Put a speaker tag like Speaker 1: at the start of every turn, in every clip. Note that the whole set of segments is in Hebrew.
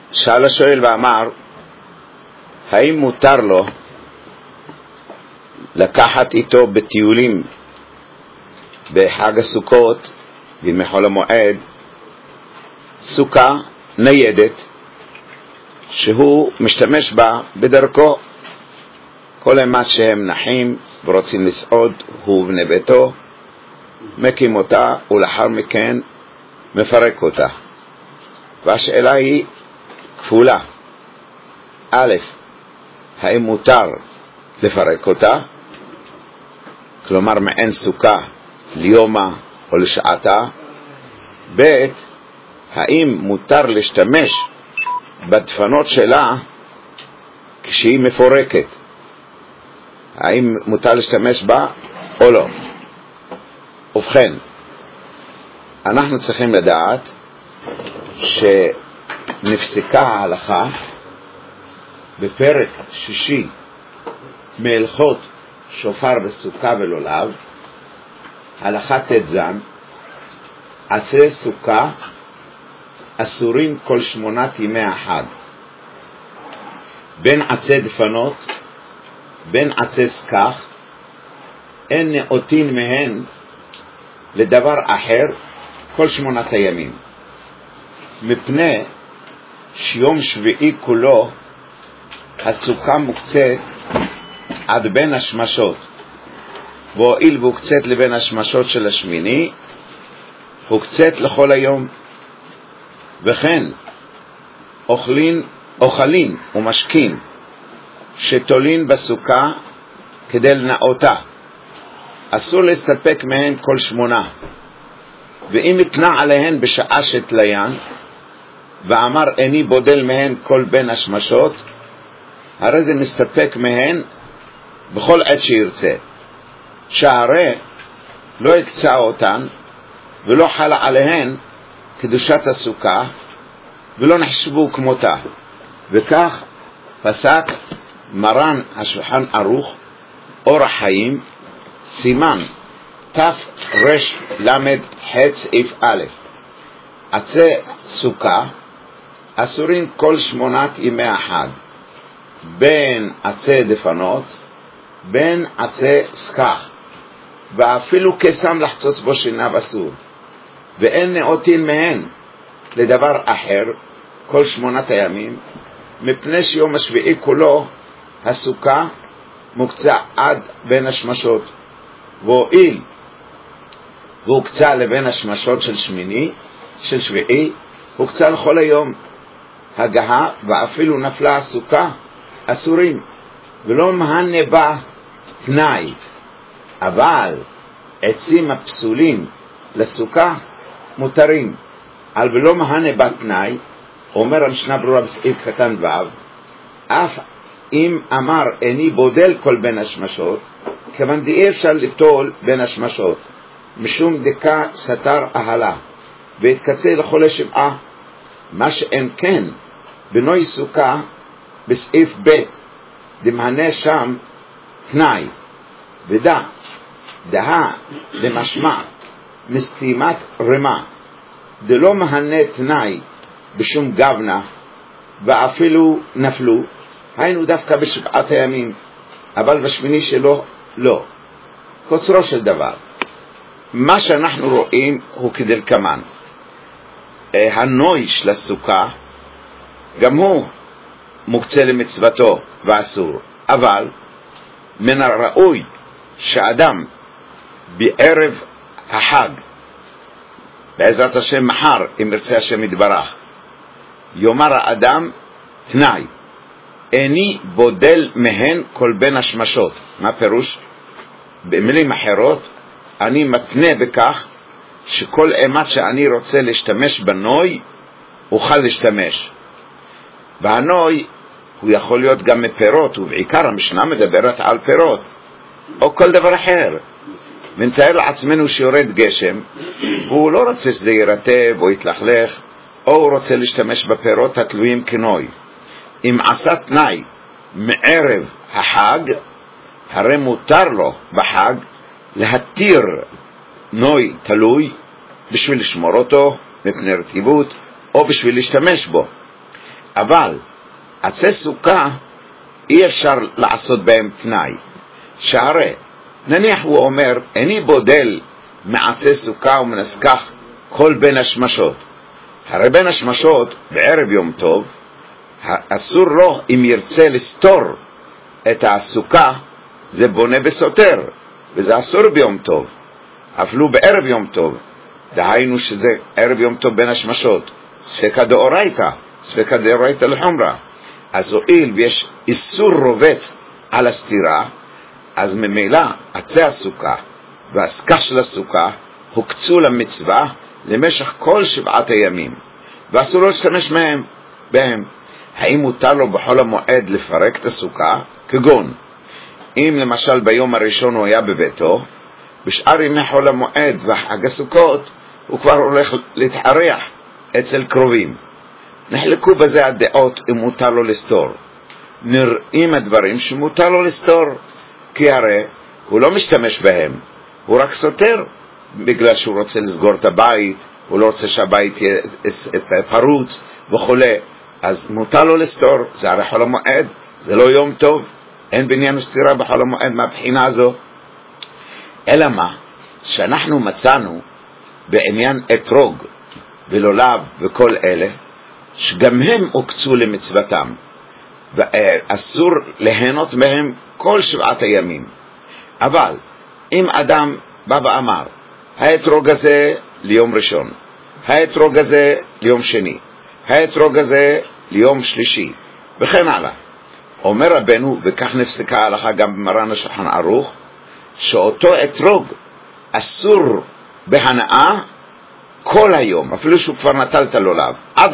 Speaker 1: שאל השואל ואמר, האם מותר לו לקחת איתו בטיולים בחג הסוכות ומחול המועד סוכה ניידת שהוא משתמש בה בדרכו? כל אימת שהם נחים ורוצים לסעוד, הוא ובני ביתו מקים אותה ולאחר מכן מפרק אותה. והשאלה היא כפולה: א', האם מותר לפרק אותה, כלומר מעין סוכה ליומה או לשעתה? ב', האם מותר להשתמש בדפנות שלה כשהיא מפורקת? האם מותר להשתמש בה או לא? ובכן, אנחנו צריכים לדעת שנפסקה ההלכה בפרק 6 מהלכות שופר וסוכה ולולב, הלכה תזן, עצי סוכה אסורים כל 8 ימי החג, בין עצי דפנות בין עצי סכך, אין נאותין מהן לדבר אחר כל 8 הימים, מפני שיום שביעי כולו הסוכה מוקצת עד בין השמשות, והואיל והוקצת לבין השמשות של השמיני, הוקצת לכל היום. וכן אוכלים ומשקים שתולין בסוכה כדי לנאותה, אסור להסתפק מהן כל 8, ואם התנה עליהן בשעה שתליין ואמר איני בודל מהן כל בין השמשות, הרי זה מסתפק מהן בכל עת שירצה, שהרי לא הקצה אותן ולא חלה עליהן קדושת הסוכה ולא נחשבו כמותה. וכך פסק מרן השולחן ערוך אור החיים סימן תרל"ח סעיף א', עצי סוכה אסורים כל 8 ימי החג, בין עצי דפנות בין עצי סכך, ואפילו קסם לחצוץ בו שיניו אסור, ואין נאותין מהן לדבר אחר כל 8 הימים, מפני שיום השביעי כולו הסוכה מוקצה עד בין השמשות, והואיל והוקצה לבין השמשות של שביעי, הוקצה לכל היום הגעה, ואפילו נפלה הסוכה אסורים, ולא מהנה בה תנאי. אבל עצים הפסולים לסוכה מותרים, על ולא מהנה בה תנאי, אומר המשנה ברורה בסעיף קטן ו', אף אם אמר איני בודל כל בין השמשות, כיוון דאי אפשר לטול בין השמשות, משום דקה סתר אהלה, והתקצה לכל 7, מה שאין כן בנוי סוכה בסעיף ב', דמהנה שם תנאי, דהה דמשמע מסתימת רמה, דלא מהנה תנאי בשום גבנה, ואפילו נפלו, היינו דווקא ב7 הימים, אבל בשמיני שלו לא. קוצרו של דבר, מה שאנחנו רואים הוא כדלקמן: הנוי של הסוכה גם הוא מוקצה למצוותו ואסור, אבל מן הראוי שאדם בערב החג, בעזרת השם מחר אם ירצה השם יתברך, יאמר האדם תנאי, איני בודל מהן כל בין השמשות. מה פירוש? במילים אחרות, אני מתנה בכך שכל אימת שאני רוצה להשתמש בנוי אוכל להשתמש. והנוי הוא יכול להיות גם מפירות, ובעיקר המשנה מדברת על פירות או כל דבר אחר. ונתאר לעצמנו שיורד גשם והוא לא רוצה שזה ירטב או יתלכלך, או הוא רוצה להשתמש בפירות התלויים כנוי. אם עשה תנאי מערב החג, הרי מותר לו בחג להתיר נוי תלוי בשביל לשמור אותו מפני רטיבות או בשביל להשתמש בו. אבל עצי סוכה אי אפשר לעשות בהם תנאי, שהרי נניח הוא אומר אני בודל מעצי סוכה ומנסכח כל בין השמשות, הרי בין השמשות בערב יום טוב אסור לו אם ירצה לסתור את הסוכה, זה בונה וסותר, וזה אסור ביום טוב אפילו בערב יום טוב, דהיינו שזה ערב יום טוב בין השמשות, ספקא דאורייתא, ספקא דאורייתא לחומרא. אז הואיל ויש איסור רובץ על הסתירה, אז ממילא עצי הסוכה והסכך של הסוכה הוקצו למצווה למשך כל 7 הימים, ואסור לו להשתמש בהם. האם מותר לו בחול המועד לפרק את הסוכה? כגון אם למשל ביום הראשון הוא היה בביתו, בשאר ימי חול המועד וחג הסוכות הוא כבר הולך להתארח אצל קרובים. נחלקו בזה הדעות אם מותר לו לסתור. נראים הדברים שמותר לו לסתור, כי הרי הוא לא משתמש בהם, הוא רק סותר בגלל שהוא רוצה לסגור את הבית, הוא לא רוצה שהבית יהיה פרוץ וכו'. אז מותר לו לסתור, זה הרי חול המועד, זה לא יום טוב, אין בעניין סתירה בחול המועד מהבחינה הזו. אלא מה? שאנחנו מצאנו בעניין אתרוג ולולב וכל אלה, שגם הם הוקצו למצוותם, ואסור ליהנות מהם כל 7 הימים. אבל אם אדם בא ואמר האתרוג הזה ליום ראשון, האתרוג הזה ליום שני, האתרוג הזה ליום שלישי וכן הלאה, אומר רבנו, וכך נפסקה ההלכה גם במרן השולחן ערוך, שאותו אתרוג אסור בהנאה כל היום, אפילו שהוא כבר נטל את הלולב, עד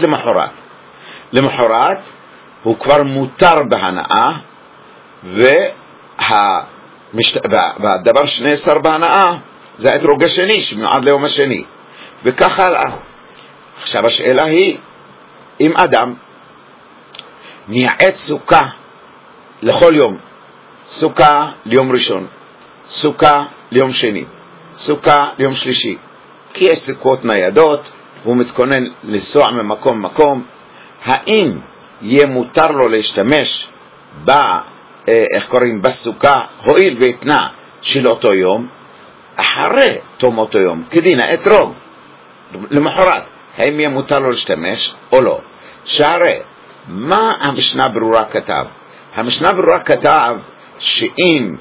Speaker 1: למחרת הוא כבר מותר בהנאה, והדבר שנאסר בהנאה זה האתרוג השני שמיועד ליום השני, וכך הלאה. עכשיו השאלה היא, אם אדם מייעץ סוכה לכל יום, סוכה ליום ראשון, סוכה ליום שני, סוכה ליום שלישי, כי יש סוכות ניידות והוא מתכונן לנסוע ממקום מקום, האם יהיה מותר לו להשתמש בסוכה, הואיל והתנה של אותו יום, אחרי תום אותו יום, כדין האתרוג למחרת, האם יהיה מותר לו להשתמש או לא? שהרי מה המשנה ברורה כתב? המשנה ברורה כתב שאם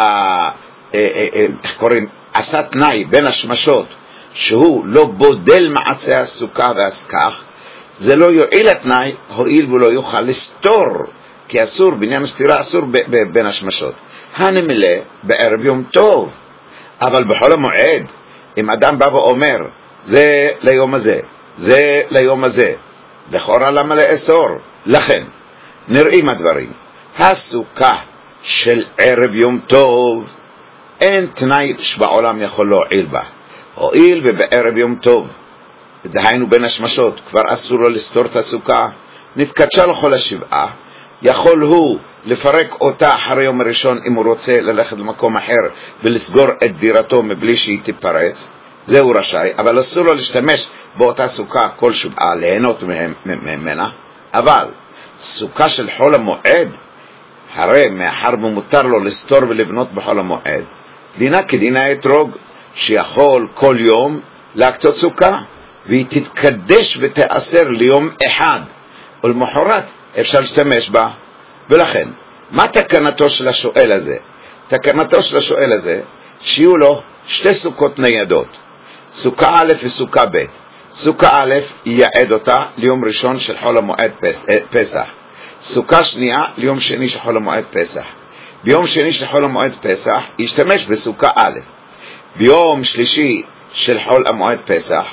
Speaker 1: עשה תנאי בין השמשות שהוא לא בודל מעצי הסוכה והסכך, זה לא יועיל התנאי, הואיל ולא יוכל לסתור, כי אסור, בעניין הסתירה אסור בין השמשות. הנמלא בערב יום טוב, אבל בחול המועד, אם אדם בא ואומר זה ליום הזה, זה ליום הזה, לכאורה למה לאסור? לכן נראים הדברים, הסוכה של ערב יום טוב אין תנאי שבעולם יכול להועיל בה, הואיל ובערב יום טוב, דהיינו בין השמשות, כבר אסור לו לסתור את הסוכה, נתקדשה לכל 7, יכול הוא לפרק אותה אחרי יום הראשון אם הוא רוצה ללכת למקום אחר ולסגור את דירתו מבלי שהיא תיפרץ, זהו רשאי, אבל אסור לו להשתמש באותה סוכה כל 7, ליהנות ממנה. אבל סוכה של חול המועד, הרי מאחר ומותר לו לסתור ולבנות בחול המועד, דינה כדינה אתרוג, שיכול כל יום להקצות סוכה, והיא תתקדש ותאסר ליום אחד, ולמחרת אפשר להשתמש בה. ולכן, מה תקנתו של השואל הזה? תקנתו של השואל הזה, שיהיו לו 2 סוכות ניידות, סוכה א' וסוכה ב'. סוכה א' ייעד אותה ליום ראשון של חול המועד פסח, סוכה שנייה ליום שני של חול המועד פסח. ביום שני של חול המועד פסח ישתמש בסוכה א', ביום שלישי של חול המועד פסח,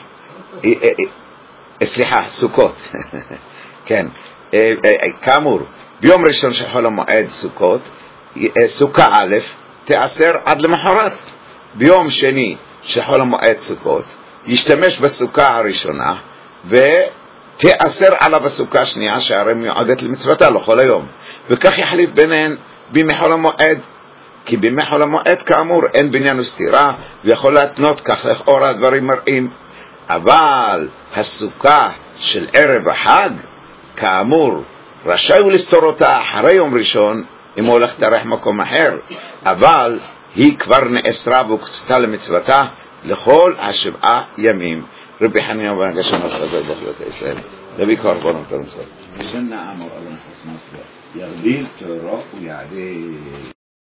Speaker 1: סוכות כן, כאמור, ביום ראשון של חול המועד סוכות, סוכה א' תאסר עד למחרת. ביום שני של חול המועד סוכות ישתמש בסוכה הראשונה ותאסר עליו הסוכה השנייה, שהרי מיועדת למצוותה לכל היום, וכך יחליף ביניהן בימי חול המועד, כי בימי חול המועד כאמור אין בעניין וסתירה, ויכול להתנות, כך לכאורה הדברים מראים. אבל הסוכה של ערב החג, כאמור, רשאי הוא לסתור אותה אחרי יום ראשון, אם הוא הולך דרך מקום אחר, אבל היא כבר נאסרה והוקצתה למצוותה לכל 7 ימים. רבי חנינא בן הגשם החדש בחיות ישראל. רבי קורבנות הרמסות. בשנה אמר אלוהים חסמס ירביל תורו ויעדי